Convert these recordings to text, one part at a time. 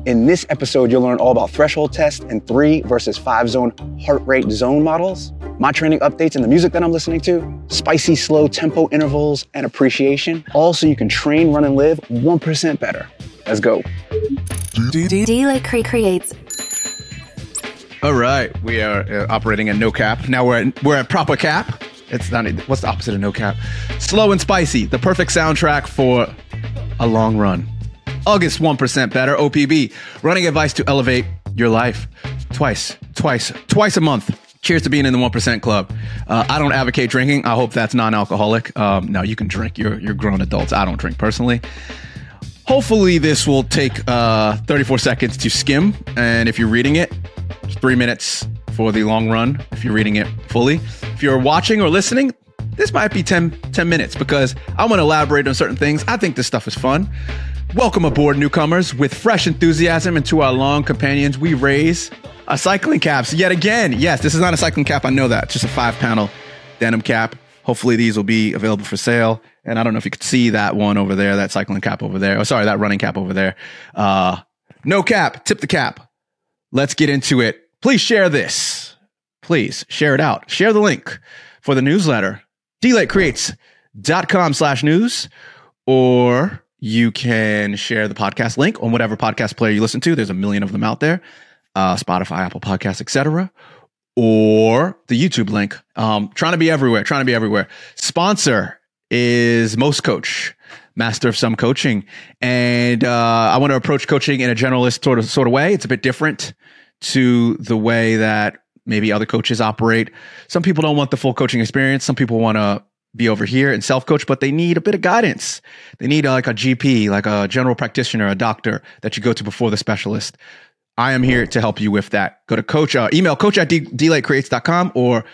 In this episode, you'll learn all about threshold tests and 3 versus 5 zone heart rate zone models, my training updates and the music that I'm listening to, spicy, slow tempo intervals and appreciation, all so you can train, run, and live 1% better. Let's go. D-Late creates. All right, we are operating at no cap. Now we're at proper cap. It's not. What's the opposite of no cap? Slow and spicy. The perfect soundtrack for a long run. August 1% better. OPB. Running advice to elevate your life. Twice a month. Cheers to being in the 1% club. I don't advocate drinking. I hope that's non-alcoholic. No, you can drink. You're grown adults. I don't drink personally. Hopefully this will take 34 seconds to skim. And if you're reading it, 3 minutes for the long run if you're reading it fully. If you're watching or listening, this might be 10 minutes because I want to elaborate on certain things. I think this stuff is fun. Welcome aboard, newcomers. With fresh enthusiasm and to our long companions, we raise a cycling caps yet again. Yes, this is not a cycling cap. I know that. It's just a 5-panel denim cap. Hopefully these will be available for sale. And I don't know if you could see that one over there, that cycling cap over there. Oh, sorry, that running cap over there. No cap, tip the cap. Let's get into it. Please share this. Please share it out. Share the link for the newsletter, dlatecreates.com/news, or you can share the podcast link on whatever podcast player you listen to. There's a million of them out there. Spotify, Apple Podcasts, etc. Or the YouTube link. Trying to be everywhere. Sponsor is Most Coach, master of some coaching. And I want to approach coaching in a generalist sort of way. It's a bit different to the way that maybe other coaches operate. Some people don't want the full coaching experience. Some people want to be over here and self-coach, but they need a bit of guidance. They need like a GP, like a general practitioner, a doctor that you go to before the specialist. I am here to help you with that. Go to email coach@dlatecreates.com or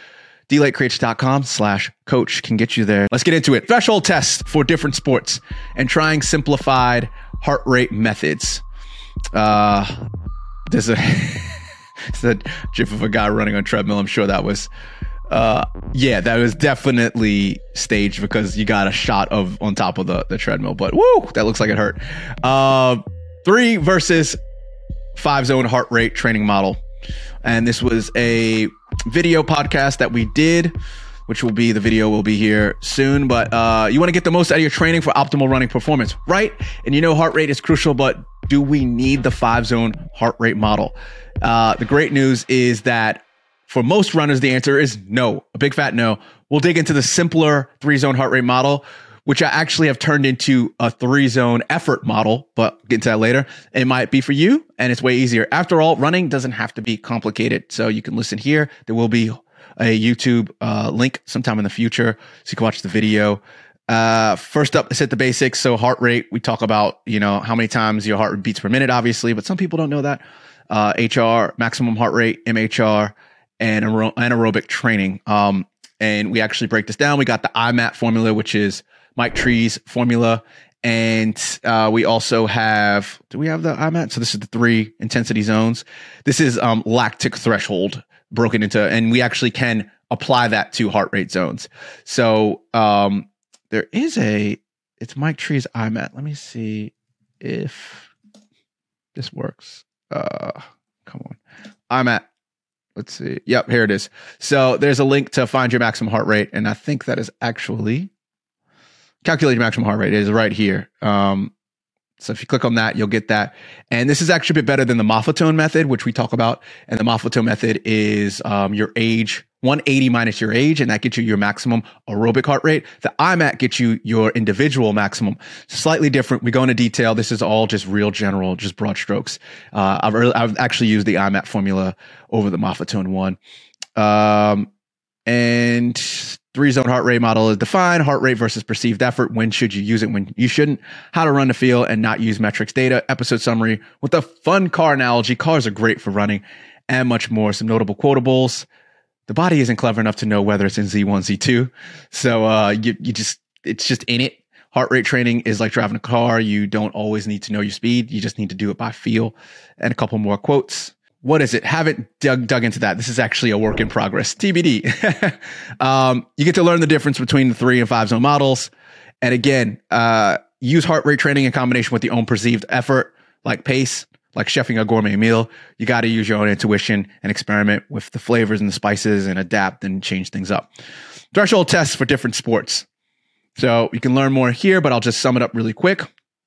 dlatecreates.com/coach can get you there. Let's get into it. Threshold tests for different sports and trying simplified heart rate methods. There's a gif of a guy running on a treadmill. I'm sure that was, that was definitely staged because you got a shot of on top of the treadmill, but woo, that looks like it hurt. 3 versus 5 zone heart rate training model. And this was a video podcast that we did, which the video will be here soon. But you want to get the most out of your training for optimal running performance, right? And heart rate is crucial, but do we need the 5 zone heart rate model? The great news is that for most runners, the answer is no, a big fat no. We'll dig into the simpler 3 zone heart rate model, which I actually have turned into a 3 zone effort model, but get into that later. It might be for you, and it's way easier. After all, running doesn't have to be complicated. So you can listen here. There will be a YouTube link sometime in the future, so you can watch the video. First up, let's hit the basics. So heart rate, we talk about, how many times your heart beats per minute, obviously, but some people don't know that. HR, maximum heart rate, MHR, and anaerobic training. And we actually break this down. We got the IMAT formula, which is Mike Tree's formula. And we also have, do we have the IMAT? So this is the 3 intensity zones. This is lactic threshold broken into, and we actually can apply that to heart rate zones. So there is it's Mike Tree's IMAT. Let me see if this works. Come on. IMAT. Let's see. Yep, here it is. So there's a link to find your maximum heart rate. And I think that is actually calculate your maximum heart rate. It is right here. So if you click on that, you'll get that. And this is actually a bit better than the Maffetone method, which we talk about. And the Maffetone method is your age, 180 minus your age, and that gets you your maximum aerobic heart rate. The IMAT gets you your individual maximum. Slightly different. We go into detail. This is all just real general, just broad strokes. I've actually used the IMAT formula over the Maffetone one. And 3 zone heart rate model is defined: heart rate versus perceived effort. When should you use it? When you shouldn't. How to run the field and not use metrics data. Episode summary with a fun car analogy. Cars are great for running, and much more. Some notable quotables. The body isn't clever enough to know whether it's in Z1, Z2. So it's just in it. Heart rate training is like driving a car. You don't always need to know your speed. You just need to do it by feel. And a couple more quotes. What is it? Haven't dug into that. This is actually a work in progress. TBD. You get to learn the difference between the 3 and 5 zone models. And again, use heart rate training in combination with your own perceived effort, like pace, like chefing a gourmet meal. You got to use your own intuition and experiment with the flavors and the spices and adapt and change things up. Threshold tests for different sports. So you can learn more here, but I'll just sum it up really quick.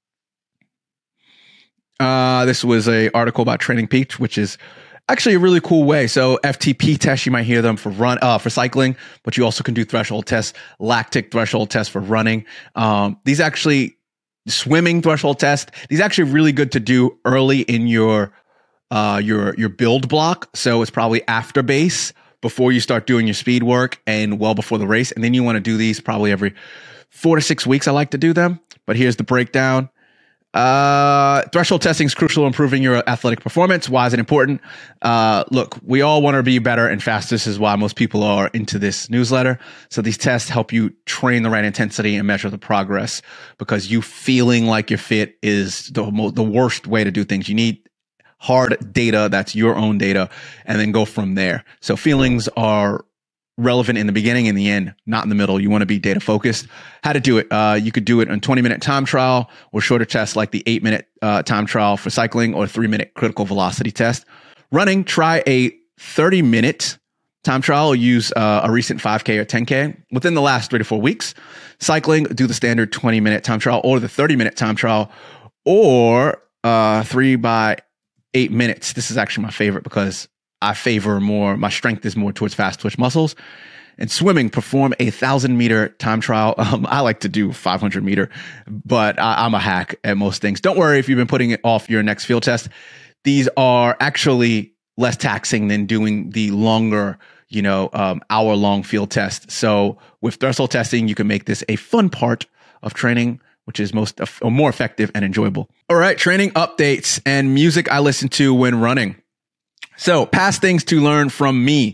This was an article about Training Peaks, which is actually a really cool way. So FTP tests, you might hear them for cycling, but you also can do threshold tests, lactic threshold tests for running. These actually swimming threshold test. These are actually really good to do early in your build block. So it's probably after base, before you start doing your speed work and well before the race. And then you want to do these probably every 4 to 6 weeks. I like to do them, but here's the breakdown. Threshold testing is crucial in improving your athletic performance. Why is it important? Look, we all want to be better and faster. This is why most people are into this newsletter. So these tests help you train the right intensity and measure the progress, because you feeling like you're fit is the worst way to do things. You need hard data, that's your own data, and then go from there. So feelings are relevant in the beginning and the end, not in the middle. You want to be data focused. How to do it? You could do it in 20-minute time trial or shorter tests like the 8-minute time trial for cycling or 3-minute critical velocity test. Running, try a 30-minute time trial or use a recent 5K or 10K within the last 3 to 4 weeks. Cycling, do the standard 20-minute time trial or the 30-minute time trial, or 3 by 8 minutes. This is actually my favorite because I favor more, my strength is more towards fast twitch muscles. And swimming, perform a 1,000-meter time trial. I like to do 500-meter, but I'm a hack at most things. Don't worry if you've been putting it off your next field test. These are actually less taxing than doing the longer, hour-long field test. So with threshold testing, you can make this a fun part of training, which is more effective and enjoyable. All right, training updates and music I listen to when running. So, past things to learn from me.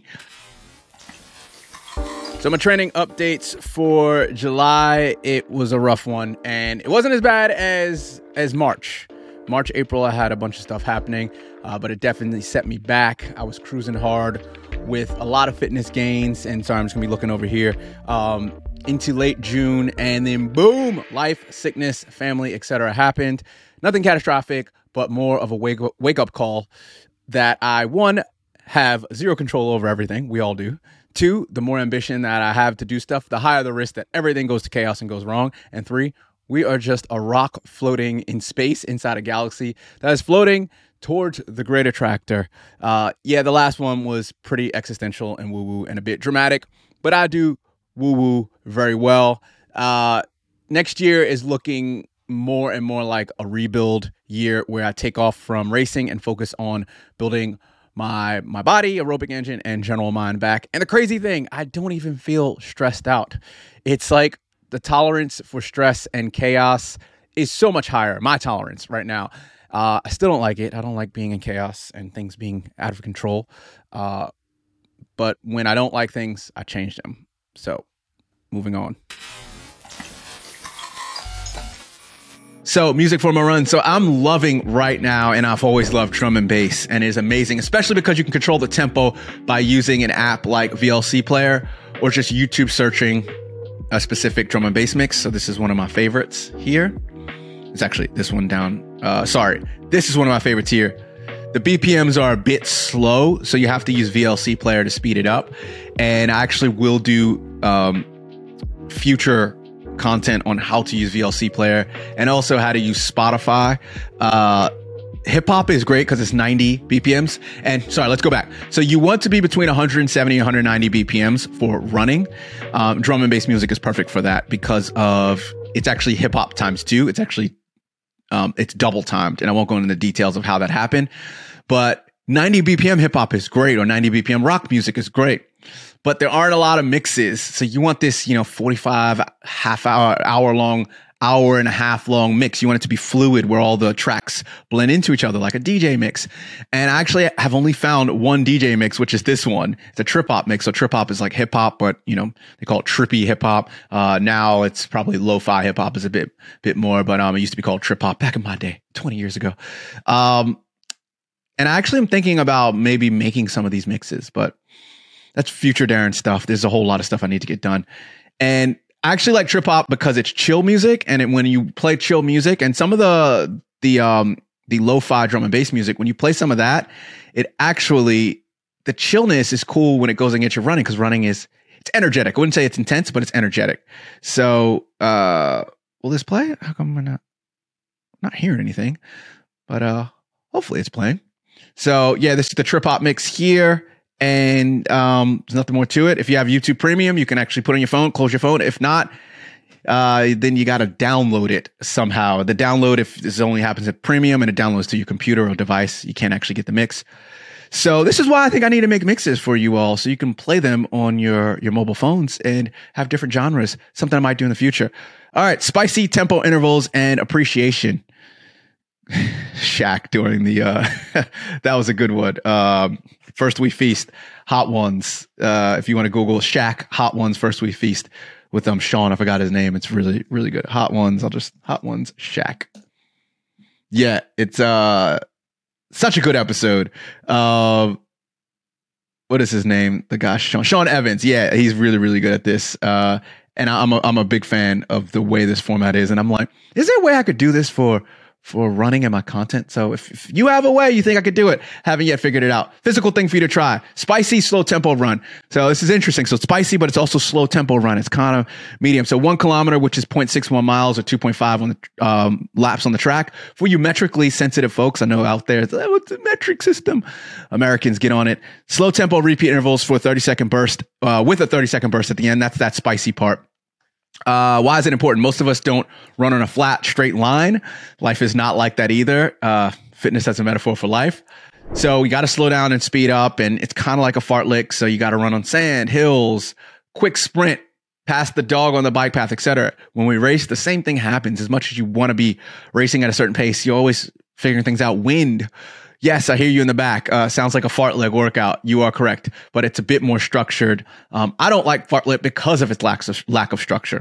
So, my training updates for July, it was a rough one, and it wasn't as bad as March. March, April, I had a bunch of stuff happening, but it definitely set me back. I was cruising hard with a lot of fitness gains, and sorry, I'm just going to be looking over here, into late June, and then boom, life, sickness, family, etc. happened. Nothing catastrophic, but more of a wake-up call that I, 1, have zero control over everything. We all do. 2, the more ambition that I have to do stuff, the higher the risk that everything goes to chaos and goes wrong. And 3, we are just a rock floating in space inside a galaxy that is floating towards the great attractor. The last one was pretty existential and woo-woo and a bit dramatic, but I do woo-woo very well. Next year is looking more and more like a rebuild year where I take off from racing and focus on building my body, aerobic engine, and general mind back. And the crazy thing, I don't even feel stressed out. It's like the tolerance for stress and chaos is so much higher. My tolerance right now. I still don't like it. I don't like being in chaos and things being out of control. But when I don't like things, I change them. So moving on. So music for my run. So I'm loving right now, and I've always loved drum and bass, and it is amazing, especially because you can control the tempo by using an app like VLC Player or just YouTube searching a specific drum and bass mix. So this is one of my favorites here. It's actually this one down. This is one of my favorites here. The BPMs are a bit slow, so you have to use VLC Player to speed it up. And I actually will do future content on how to use VLC Player and also how to use Spotify. Hip hop is great because it's 90 BPMs. And sorry, let's go back. So you want to be between 170 and 190 BPMs for running. Drum and bass music is perfect for that because it's actually hip hop times 2. It's actually it's double timed, and I won't go into the details of how that happened. But 90 BPM hip hop is great, or 90 BPM rock music is great. But there aren't a lot of mixes. So you want this, 45 hour and a half long mix. You want it to be fluid where all the tracks blend into each other like a DJ mix. And I actually have only found one DJ mix, which is this one. It's a trip hop mix. So trip hop is like hip hop, but they call it trippy hip hop. Now it's probably lo-fi hip hop is a bit more, but it used to be called trip hop back in my day, 20 years ago. And I actually am thinking about maybe making some of these mixes, but that's future Darren stuff. There's a whole lot of stuff I need to get done. And I actually like trip hop because it's chill music. And when you play chill music and some of the the lo-fi drum and bass music, when you play some of that, it actually, the chillness is cool when it goes against your running, because running is, it's energetic. I wouldn't say it's intense, but it's energetic. So, will this play? How come we're not hearing anything? But hopefully it's playing. So yeah, this is the trip hop mix here. And there's nothing more to it. If you have YouTube Premium, you can actually put it on your phone, close your phone. If not, then you got to download it somehow. The download, if this only happens at Premium and it downloads to your computer or device, you can't actually get the mix. So this is why I think I need to make mixes for you all, so you can play them on your mobile phones and have different genres, something I might do in the future. All right, spicy tempo intervals and appreciation. Shaq during the, that was a good one. First We Feast, Hot Ones. If you want to Google Shaq, Hot Ones, First We Feast with Sean. I forgot his name. It's really, really good. Hot Ones. Hot Ones, Shaq. Yeah, it's, such a good episode. What is his name? The guy, Sean Evans. Yeah, he's really, really good at this. And I'm a big fan of the way this format is. And I'm like, is there a way I could do this for running in my content? So if you have a way you think I could do it, haven't yet figured it out. Physical thing for you to try. Spicy, slow tempo run. So this is interesting. So it's spicy, but it's also slow tempo run. It's kind of medium. So 1 kilometer, which is 0.61 miles or 2.5 on the laps on the track. For you metrically sensitive folks, I know out there, what's the metric system? Americans, get on it. Slow tempo repeat intervals for a 30-second burst, with a 30-second burst at the end. That's that spicy part. Why is it important? Most of us don't run on a flat, straight line. Life is not like that either. Fitness as a metaphor for life. So you got to slow down and speed up, and it's kind of like a fartlek. So you got to run on sand, hills, quick sprint, past the dog on the bike path, etc. When we race, the same thing happens. As much as you want to be racing at a certain pace, you're always figuring things out. Wind. Yes, I hear you in the back. Sounds like a fartlek workout. You are correct, but it's a bit more structured. I don't like fartlek because of its lack of structure.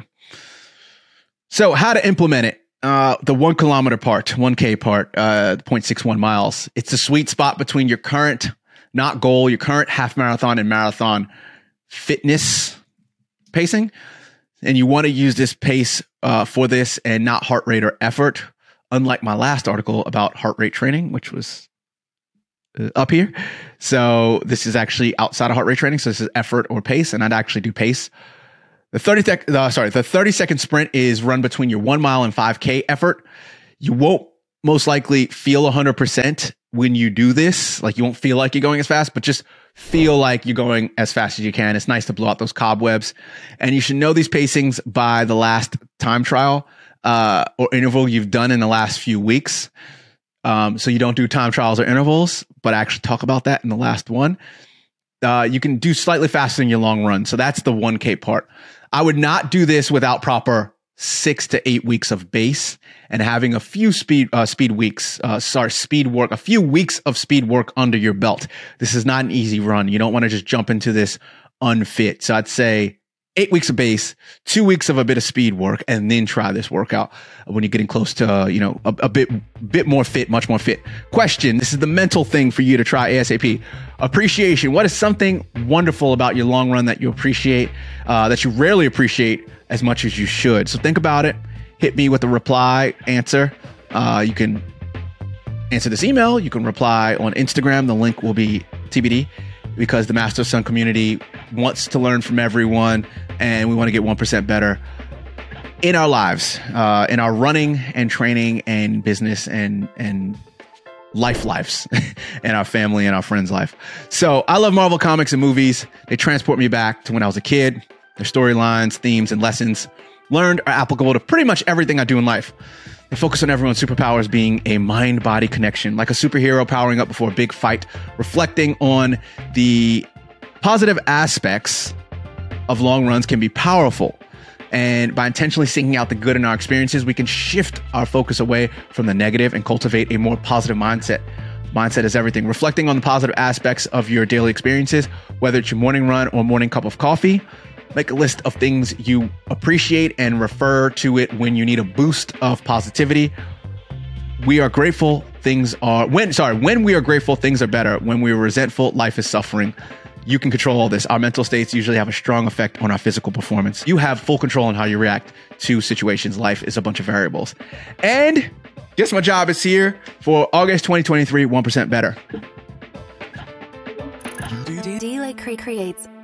So how to implement it? The 1 kilometer part, 1K part, 0.61 miles. It's a sweet spot between your current, not goal, your current half marathon and marathon fitness pacing. And you want to use this pace for this and not heart rate or effort. Unlike my last article about heart rate training, which was up here. So this is actually outside of heart rate training. So this is effort or pace, and I'd actually do pace. The 30-second sprint is run between your 1 mile and 5K effort. You won't most likely feel 100% when you do this. Like, you won't feel like you're going as fast, but just feel like you're going as fast as you can. It's nice to blow out those cobwebs. And you should know these pacings by the last time trial or interval you've done in the last few weeks. So you don't do time trials or intervals, but I actually talk about that in the last one. You can do slightly faster in your long run. So that's the 1K part. I would not do this without proper 6 to 8 weeks of base and having a few speed work, a few weeks of speed work under your belt. This is not an easy run. You don't want to just jump into this unfit. So I'd say 8 weeks of base, 2 weeks of a bit of speed work, and then try this workout when you're getting close to, a bit more fit, much more fit. Question. This is the mental thing for you to try ASAP. Appreciation. What is something wonderful about your long run that you appreciate, that you rarely appreciate as much as you should? So think about it. Hit me with a reply answer. You can answer this email. You can reply on Instagram. The link will be TBD, because the Master of Sun community wants to learn from everyone, and we want to get 1% better in our lives, in our running and training and business and lives, and our family and our friends' life. So I love Marvel comics and movies. They transport me back to when I was a kid. Their storylines, themes, and lessons learned are applicable to pretty much everything I do in life. They focus on everyone's superpowers being a mind-body connection, like a superhero powering up before a big fight, reflecting on the positive aspects of long runs can be powerful. And by intentionally seeking out the good in our experiences, we can shift our focus away from the negative and cultivate a more positive mindset. Mindset is everything. Reflecting on the positive aspects of your daily experiences, whether it's your morning run or morning cup of coffee. Make a list of things you appreciate and refer to it when you need a boost of positivity. When we are grateful, things are better. When we are resentful, life is suffering. You can control all this. Our mental states usually have a strong effect on our physical performance. You have full control on how you react to situations. Life is a bunch of variables. And Guess My Job is here for August 2023, 1% better. Delay creates